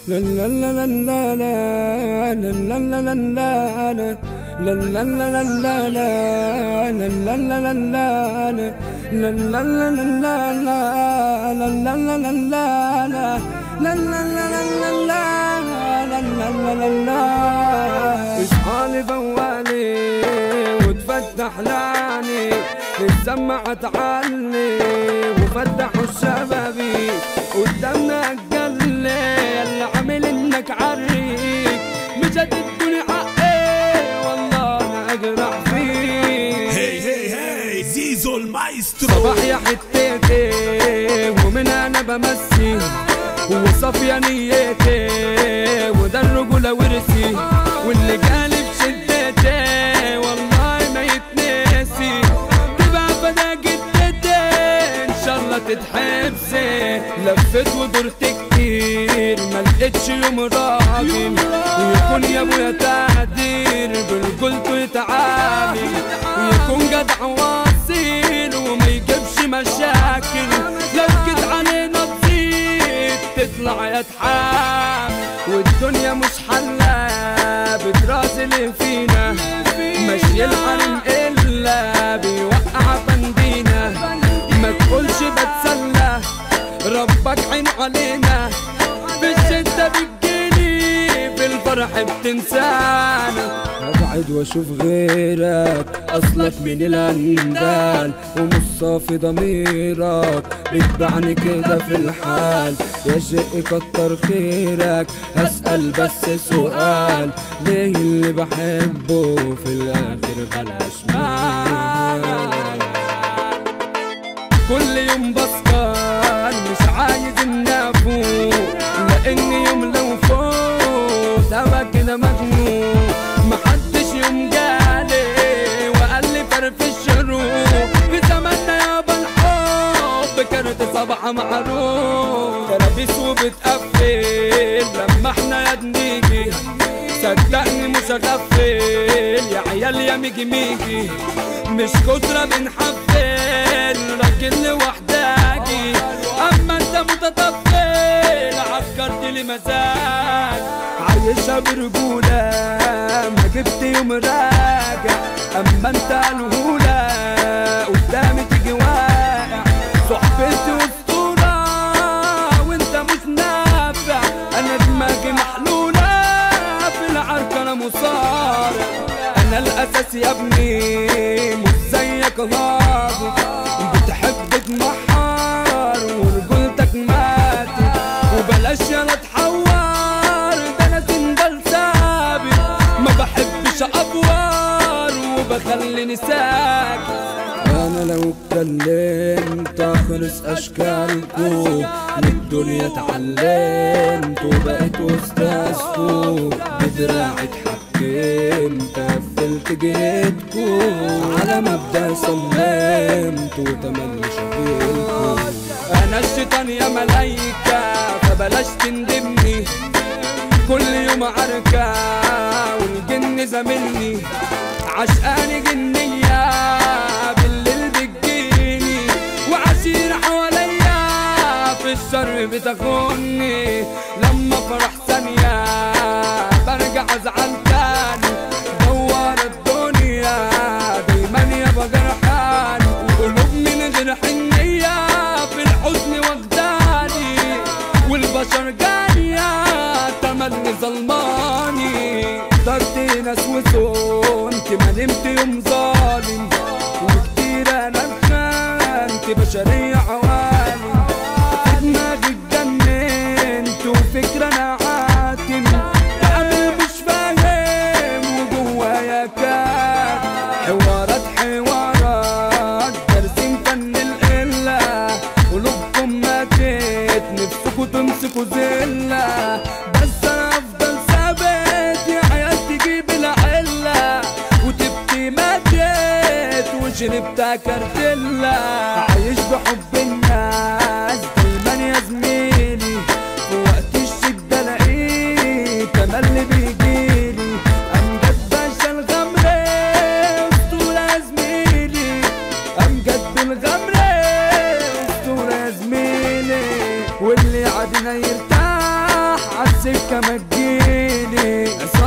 لا لا لا لا لا لا لا لا لا لا لا لا لا اصحالي بوالي وتفتح لاني السماعة تعلي وفتحوا الشبابي قدامنا قلي اللي عامل انك عريك مجد الدنيا حقي والله انا اقرع فيك. هي هي هي زيزو المايسترو صباح يا حتتي ومن انا بمسي وصافية نيتي وده الرجولة ورثي واللي جالي بشدتي والله ما يتنسي تبقى فدا جدتي ان شاء الله تتحبسي. لفت ودرت كتير ما لقيتش يوم راجل يكون يا ابويا تقدير برجولته يتعامل يكون جدع واصيل وما يجيبش مشاكل. لو جيت علينا تزيد تطلع يتحامل والدنيا مش حلة بتراسل فينا ماشي الحرم إلا بيوقع بندينا. ما تقولش بتسلى ربك عين علينا في الشدة بتجيني في الفرح بتنسانا. ابعد واشوف غيرك اصلك من الاندال ومش صافي ضميرك بتبعني كده في الحال. يا شيء كتر خيرك هسأل بس سؤال ليه اللي بحبه في الاخر بلاش مال. كل يوم بسكر مش عايز اني افوق لاني يوم لو فوت ابقى كده مجنون. محدش يوم جالي وقال لي فرفش الروح في زماننا يابا الحب كانت صباحة معروف تلابيس وبتقفل لما احنا يا بنيجي صدقني مش هغفل يا عيال يا ميجي ميجي مش كترة بنحفل راجل لوحداجي اما انت متطفل عكرت لي مزاج عايشها برجولة ما جبت يوم راجع. اما انت الهولة قدامي تيجي واقع صحبتي اسطورة وانت مش نافع. انا دماغي محلولة في العركة انا مصارع انا الاساس يا ابني مش زيك غاضب بتحب تتمحر ورجولتك ماتت وبلاش يلا تحور ده انا سندل ثابت ما بحبش افور وبخليني ساكت. انا لو اتكلمت اخرس اشكالكم للدنيا اتعلمت وبقيت استاذكم بدراعي اتحكمت قفلت جيتكم على مبدأ صممت وتملي شغلكم. انا الشيطان يا ملايكة فبلاش تندمني كل يوم عركة والجن زميلني عشقاني جنية بالليل بتجيني وعشير حواليا في الشر بتاخدني لما فرح ثانية برجع ازعل تاني دوار الدنيا دايما يابا جرحاني وقلوب من غير حنية في الحزن واخداني والبشر جانية تملي ظلماني. اخترت ناس وصونت ما نمت يوم ظالم وكتير انا اتخانت بشرية عوالم في دماغي اتجننت وفكرة انا عاتم بعمل مش فاهم وجوايا كان حوارات دارسين فن القلة قلوبكم ماتت نفسكوا تمسكوا زلة بس انا افضل ثابت يا عيال تجيب العلة وتبكي ماتت وشربتها كارتيلا. عايش بحب الناس دايما يا زميلي في وقت الشدة لقيت انا اللي بيجيلي امجد باشا الغمري اسطورة يا زميلي امجد بالغمري اسطورة يا زميلي واللي عادنا يرتاح السكة ما تجيلي